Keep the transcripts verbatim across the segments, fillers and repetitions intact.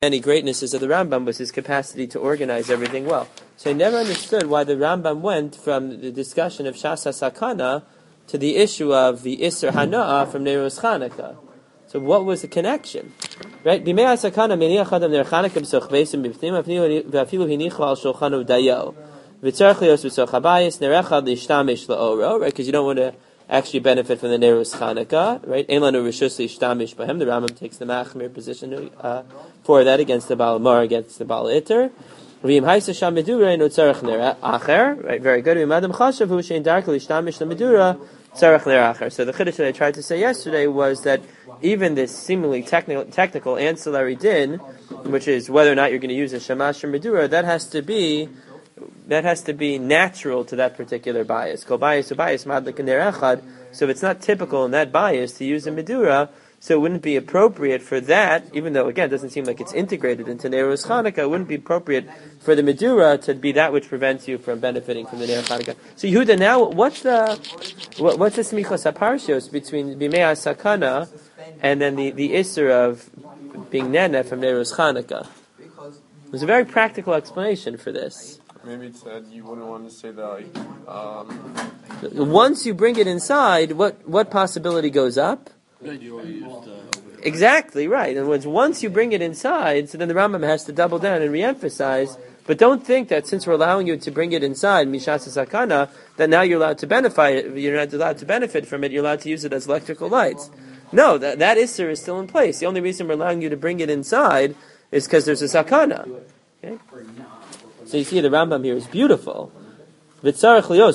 Many greatnesses of the Rambam was his capacity to organize everything well. So I never understood why the Rambam went from the discussion of Shas HaSakana to the issue of the Isser Hana'ah from Neiros Chanukah. So what was the connection? Right? Bimei HaSakana meniach adam ner Chanukah b'soch beisim b'pnim v'afilu hinichu al shulchanu dayo v'tzarech lios b'soch habayis nerechad l'ishtamish la'oro, right? Because you don't want to actually benefit from the Neiros Chanukah, right? Ein lanu rishus l'ishtamish b'hem. The Rambam takes the machmir position uh, for that against the Baal Mar, against the Baal Iter. V'im haisa sham medura no tzarech ner acher, right? Very good. V'im adam chashav hu shein darkei l'ishtamish l'medura tzarech ner acher. So the chiddush that I tried to say yesterday was that even this seemingly technical, technical ancillary din, which is whether or not you're going to use a shamash or medura, that has to be that has to be natural to that particular bias. Kol bias to bias madlik ner echad. So if it's not typical in that bias to use a medura, so it wouldn't be appropriate for that, even though, again, it doesn't seem like it's integrated into Neiros Chanukah, it wouldn't be appropriate for the Medura to be that which prevents you from benefiting from the Neiros Chanukah. So Yehuda, now, what's the what, what's the Smichos HaParshios between Bimei HaSakana and then the, the Isser of being Nene from Neiros Chanukah? There's a very practical explanation for this. Maybe it said you wouldn't want to say that, like, um... once you bring it inside, what, what possibility goes up? Exactly, right. In other words, once you bring it inside, so then the Rambam has to double down and reemphasize, but don't think that since we're allowing you to bring it inside, Mishas Sakana, that now you're allowed to benefit, you're not allowed to benefit from it, you're allowed to use it as electrical lights. No, that, that Isser is still in place. The only reason we're allowing you to bring it inside is because there's a Sakana. Okay? So you see, the Rambam here is beautiful. Don't think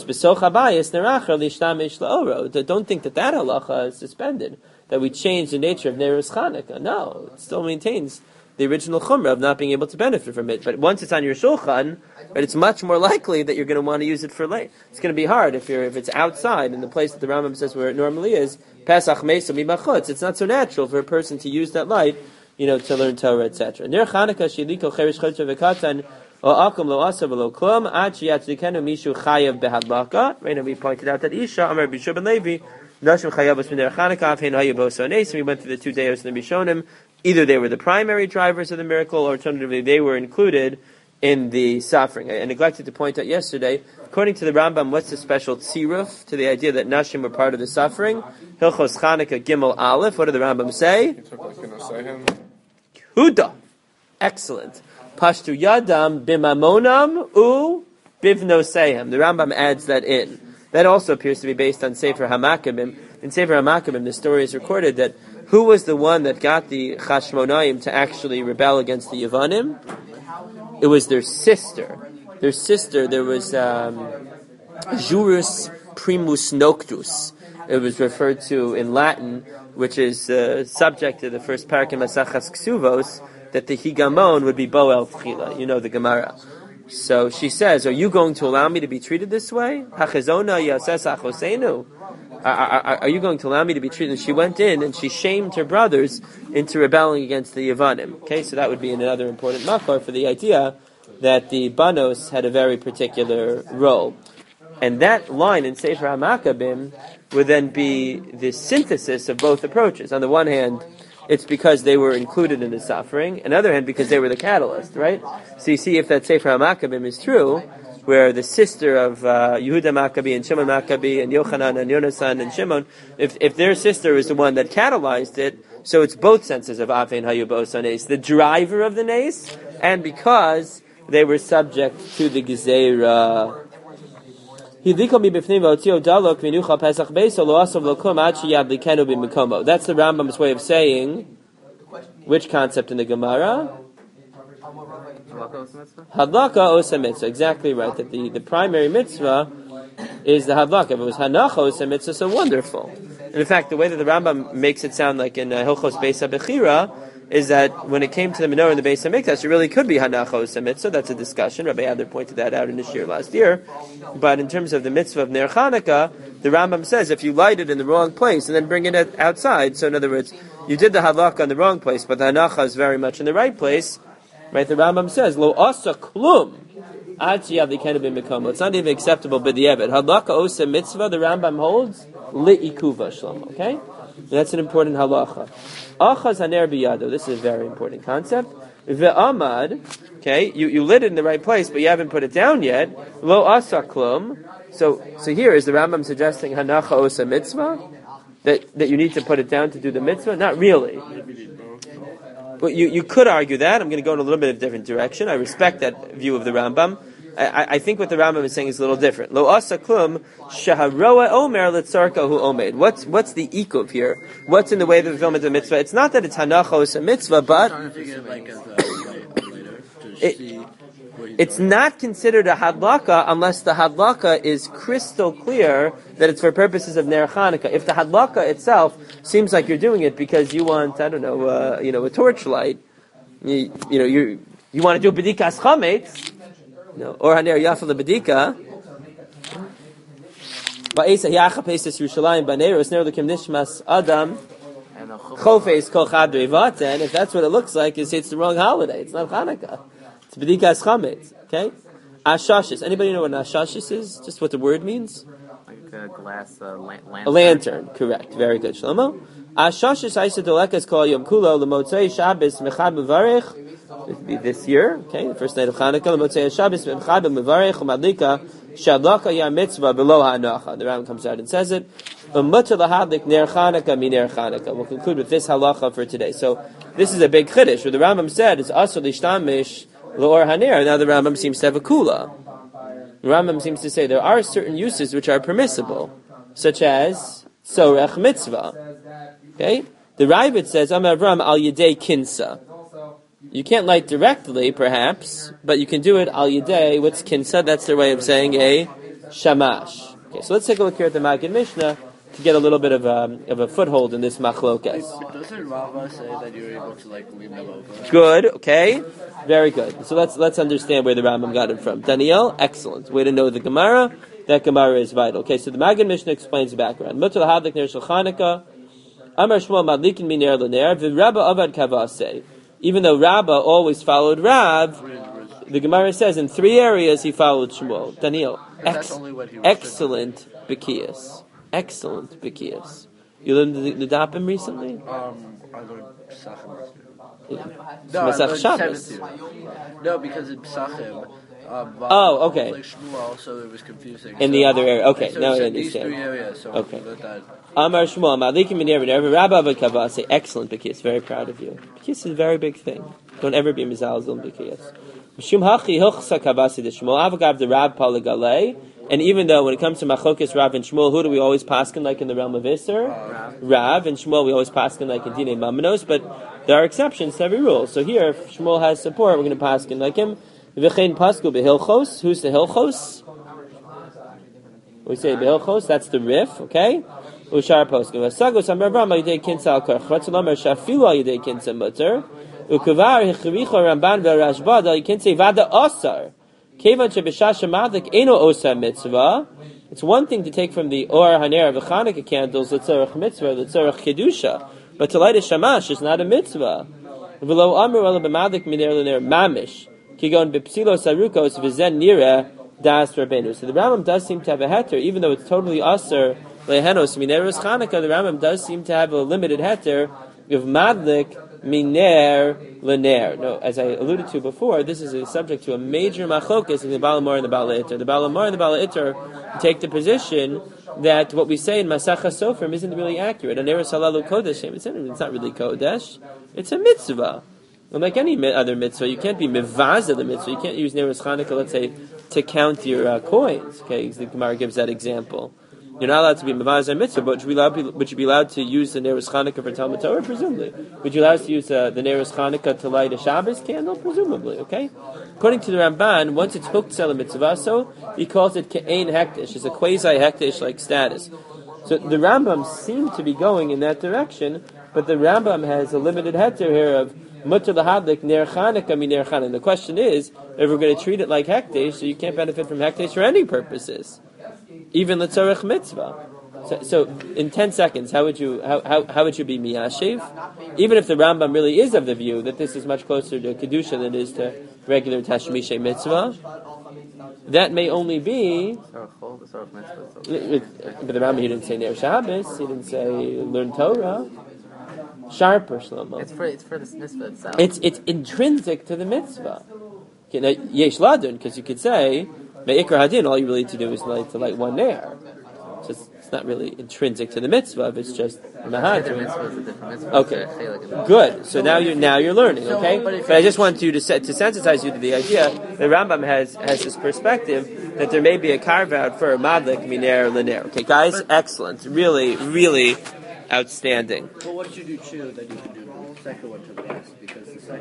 that that halacha is suspended, that we change the nature of Neiros Chanukah. No, it still maintains the original chumrah of not being able to benefit from it. But once it's on your shulchan, right, it's much more likely that you're going to want to use it for late. It's going to be hard if you're if it's outside in the place that the Rambam says where it normally is. Pesach meisa mibachutz. It's not so natural for a person to use that light, you know, to learn Torah, et cetera. Ner Chanukah shiliko cheresh chotcha v'katan. Right, and we pointed out that Isha, Amar Bishur ben Levi, Nashim Chayabos B'ner Chanukah, Afhein Hayabos Ones, and we went through the two days in the Rishonim. Either they were the primary drivers of the miracle, or alternatively they were included in the suffering. I neglected to point out yesterday, according to the Rambam, what's the special tziruf to the idea that Nashim were part of the suffering? Hilchos Chanukah Gimel Aleph, what did the Rambam say? Huda. Excellent. Pashtu Yadam Bimamonam U Bivnosehem. The Rambam adds that in. That also appears to be based on Sefer HaMakkabim. In Sefer HaMakkabim, the story is recorded that who was the one that got the Chashmonaim to actually rebel against the Yevanim? It was their sister. Their sister, there was um, Jurus Primus Noctus. It was referred to in Latin, which is uh, subject to the first parak in Masachas Ksuvos, that the Higamon would be Boel Tchila. You know the Gemara. So she says, are you going to allow me to be treated this way? Hachezona Yases Achosenu. Are you going to allow me to be treated? And she went in and she shamed her brothers into rebelling against the Yevanim. Okay, so that would be another important makor for the idea that the Banos had a very particular role. And that line in Sefer HaMakkabim would then be the synthesis of both approaches. On the one hand, it's because they were included in the suffering. On the other hand, because they were the catalyst, right? So you see if that Sefer HaMakkabim is true, where the sister of uh, Yehuda Maccabi and Shimon Maccabi and Yochanan and Yonasan and Shimon, if if their sister is the one that catalyzed it, so it's both senses of Afein Hayubos Nes, the driver of the Nes, and because they were subject to the Gezeirah. That's the Rambam's way of saying which concept in the Gemara? Hadlaka osa mitzvah. Exactly right. That the, the primary mitzvah is the hadlaka. If it was hanacha osa mitzvah, so wonderful. And in fact, the way that the Rambam makes it sound like in uh, Hilchos Beis HaBechira is that when it came to the menorah in the Beis HaMikdash, it really could be hanacha osa mitzvah. That's a discussion. Rabbi Adler pointed that out in his year last year. But in terms of the mitzvah of Ner Chanukah, the Rambam says if you light it in the wrong place and then bring it outside, so in other words, you did the hadlaka in the wrong place, but the hanacha is very much in the right place. Right, the Rambam says, "Lo asa klum ad sheyad likenu b'mikomo." It's not even acceptable b'diavad. Hadlaka osa mitzvah. The Rambam holds li'ikuva shlomo. Okay, and that's an important halacha. Achaz haner biyado. This is a very important concept. Ve'amad, okay, you, you lit it in the right place, but you haven't put it down yet. Lo asa klum. So, so here is the Rambam suggesting hanacha osa mitzvah, that, that you need to put it down to do the mitzvah? Not really. But you, you could argue that. I'm going to go in a little bit of a different direction. I respect that view of the Rambam. I, I think what the Rambam is saying is a little different. Lo asa klum shaharoa omer letzarka hu omed. What's what's the ikuv here? What's in the way of the fulfillment of the mitzvah? It's not that it's hanacha osa mitzvah, but it, it's not considered a hadlaka unless the hadlaka is crystal clear that it's for purposes of Ner Chanukah. If the hadlaka itself seems like you're doing it because you want, I don't know, uh, you know, a torchlight, you, you know, you you want to do bedikas chametz, no, or haner yafel bedika. Ba'esa yacha pesas Yerushalayim baneros ner lekim nishmas adam chofes kol chadrei vaten. If that's what it looks like, you say it's the wrong holiday. It's not Chanukah. It's bedikas chametz. Okay, ashashis. Anybody know what an ashashis is? Just what the word means? Like a glass uh, la- lantern. A lantern. Correct. Very good, Shlomo. Ashashis aisa dolekas kol yom kulo lemotzei Shabbos mechad mevarich. It would be this year. Okay, the first night of Chanukah. Lemotzei Shabbos mechad mevarich umadlika shadlaka ya mitzvah below ha'anacha. The Rambam comes out and says it. Ummutar lahadlik ner Chanukah mi ner Chanukah. We'll conclude with this halacha for today. So this is a big chiddush. What the Rambam said is asur lishtamish l'or haner. Now the Rambam seems to have a kula. The Rambam seems to say there are certain uses which are permissible, such as sorech mitzvah. Okay, the Ravid says Amar Avram al yedei kinsa. You can't light directly, perhaps, but you can do it al yedei. What's kinsa? That's their way of saying a shamash. Okay, so let's take a look here at the Maggid Mishnah to get a little bit of a, of a foothold in this machlokas. Doesn't Rava say that you're able to like leave them over? Good, okay, very good. So let's let's understand where the Rambam got it from. Daniel, excellent. Way to know the Gemara. That Gemara is vital. Okay, so the Maggid Mishnah explains the background. Mutar lahadlik ner shel Chanukah. Amar Shmuel madlikin min ner l'ner. V'Rabba avad kavaseh. Even though Rabba always followed Rav, the Gemara says in three areas he followed Shmuel. Daniel, ex- excellent Bekias. Excellent Bekias. You learned the, the Dapim recently? Um, I learned Pesachim. Yeah. No, I Masach learned Shabbos. seventh. No, because in Pesachim, um, Oh, okay. like Shmuel, so it was confusing. In so, the other area, okay. so Now I these understand. three areas, so Okay. we that. Amar Shmuel, Malikim min Yerim, Rabba avad kavaseh. Excellent Bekias. Very proud of you. Bekias is a very big thing. Don't ever be mizalzel in Bekias. Mishum hachi hilchsa kavaseh de Shmuel avagav the Rab palagalei. And even though when it comes to Machlokas, Rav and Shmuel, who do we always paskin like in the realm of Isser? Uh, Rav. And Shmuel we always paskin like in Dinei Mamanos, but there are exceptions to every rule. So here, if Shmuel has support, we're going to paskin like him. V'chein pasku behilchos. Who's the hilchos? We say behilchos, that's the Rif, okay? Ushar poskin. V'sagos amar Avraham al yidei kinsa al korch. Ratzal shafilu al yidei kinsa mutter. Ukavar hichricho Ramban ve'Rashba al yidei vada osar. It's one thing to take from the or haner of the Chanukah candles the tzorach mitzvah, the tzorach kedusha, but to light a shamash is not a mitzvah. V'lo amru ela b'madlik miner l'ner mamish kigon b'psilos arukos v'zen nira das rabbeinu. So the Rambam does seem to have a heter, even though it's totally aser lehenos mineros Chanukah. The Rambam does seem to have a limited heter of madlik miner l'ner. No, as I alluded to before, this is a subject to a major machlokas in the Balamor and the Balaiter. The Balamor and the Balaiter take the position that what we say in Masachah Sofrim isn't really accurate. Aneres halalu kodeshim. It's not really kodesh. It's a mitzvah. And like any other mitzvah, you can't be mivaz of the mitzvah. You can't use Neros Chanukah, let's say, to count your uh, coins. Okay, the Gemara gives that example. You're not allowed to be mevaz on mitzvah, but would you be allowed, would you be allowed to use the Neros Chanukah for Talmud Torah? Presumably. Would you allow us to use uh, the Neros Chanukah to light a Shabbos candle? Presumably, okay? According to the Ramban, once it's hooked to a mitzvah, so he calls it ke'ein hektish. It's a quasi-hektish-like status. So the Rambam seemed to be going in that direction, but the Rambam has a limited heter here of mutter lahadlik ner Chanukah mi ner Chanukah. The question is, if we're going to treat it like hektish, so you can't benefit from hektish for any purposes. Even the tzorech mitzvah. So, so, in ten seconds, how would you how, how, how would you be miyashiv? Even if the Rambam really is of the view that this is much closer to kedusha than it is to regular tashmishay mitzvah, that may only be. But the Rambam he didn't say ner Shabbos, he didn't say learn Torah. sharper, Shlomo. It's for it's for the mitzvah itself. It's it's intrinsic to the mitzvah. Okay, now, yesh ladun, because you could say me'ikar hadin. All you really need to do is light to light one nair. So it's, it's not really intrinsic to the mitzvah. If it's just mahadrin. Okay, good. So now you're now you're learning. Okay, but I just want you to set, to sensitize you to the idea that Rambam has has this perspective that there may be a carve out for madlik miner liner. Okay, guys, excellent. Really, really outstanding. But what should you choose that you can do the second one to the next? Because the second